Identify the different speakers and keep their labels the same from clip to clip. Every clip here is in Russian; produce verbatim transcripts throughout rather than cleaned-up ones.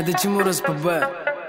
Speaker 1: Это Тимур СПБ.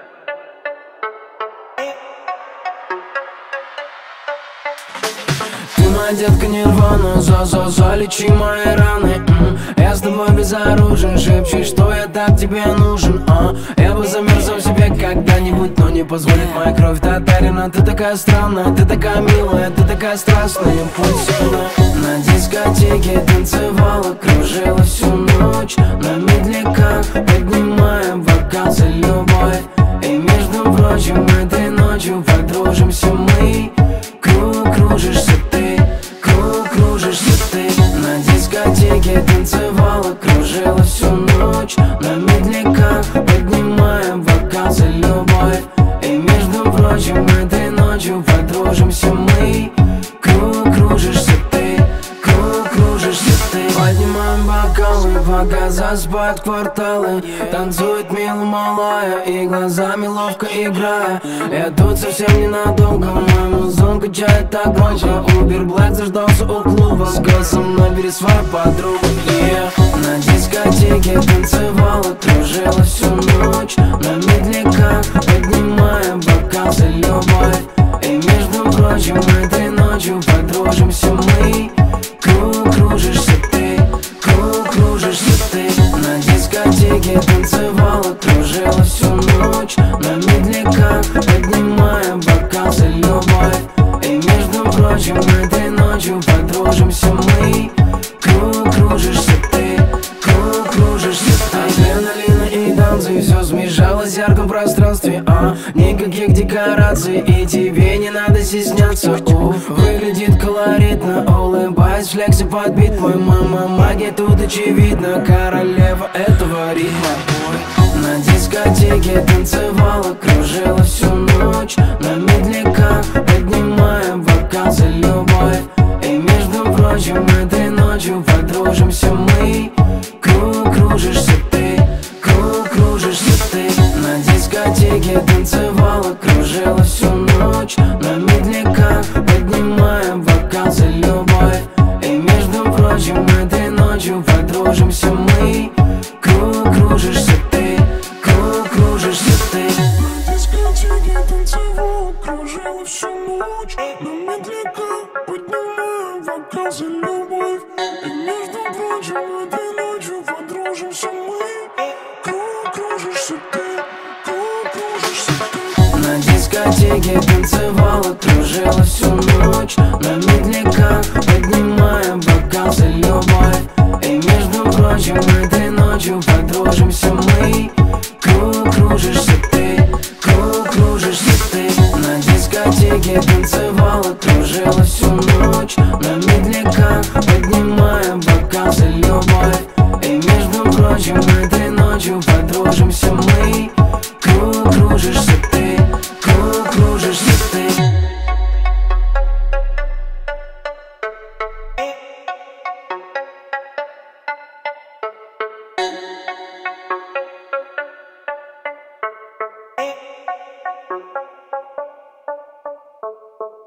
Speaker 1: Ты моя детка Нирвана, за-за-залечи мои раны. м-м. Я с тобой безоружен, шепчешь, что я так тебе нужен. а? Я бы замерзал в себе когда-нибудь, но не позволит моя кровь татарина. Ты такая странная, ты такая милая, ты такая страстная, импульсивная. На дискотеке танцевала, кружила всю ночь на медляках, поднимая бокал за любовь. И между прочим, этой ночью подружимся мы. Круг кружишься ты, круг кружишься ты. На дискотеке танцевала, кружила всю ночь на медляках, поднимая бокал за любовь. И между прочим, этой ночью подружимся мы. Круг кружишься ты, круг кружишься ты. Поднимаем бокалы, пока заспят кварталы. Танцует мило малая и глазами ловко играя. Я тут совсем ненадолго, мой музон качает так громко. Убер Блэк заждался у клуба, сказал, набери свою подругу. yeah. На дискотеке танцевала, кружила всю ночь на медляках, поднимая бокал за любовь. И между прочим, этой ночью подружимся мы. Круг кружишься ты, круг кружишься ты. На дискотеке танцевала, кружила всю ночь на медляках, поднимая бокал за любовь. И между прочим, этой ночью подружимся мы. Круг кружишься ты, круг кружишься ты. Адреналина и танцы, все смешалось в ярком пространстве. а Никаких декораций, и тебе не надо стесняться. у Выглядит колоритно, улыбаясь, флекси подбит. Мой мама магия тут очевидна, королева этого ритма. На дискотеке танцевала, кружила всю ночь на медляках, поднимая бокал за любовь. И между прочим, этой ночью подружимся мы. Круг кружишься ты, круг кружишься ты. На дискотеке танцевала, кружила всю ночь на медляках, поднимая бокал за любовь. И между прочим, этой ночью подружимся мы. Круг кружишься ты, круг кружишься ты.
Speaker 2: На дискотеке танцевала, кружила всю ночь на медляках, поднимая бокал за любовь. И между прочим, этой ночью подружимся мы. Круг кружишься ты, круг кружишься ты.
Speaker 1: На дискотеке танцевала, кружила всю ночь на медляках, поднимая бокал за любовь. И между прочим, этой ночью подружимся мы. Круг кружишься ты, круг кружишься ты. На дискотеке танцевала, кружила всю ночь на медляках, поднимая бокал за любовь. И между прочим, этой ночью подружимся мы.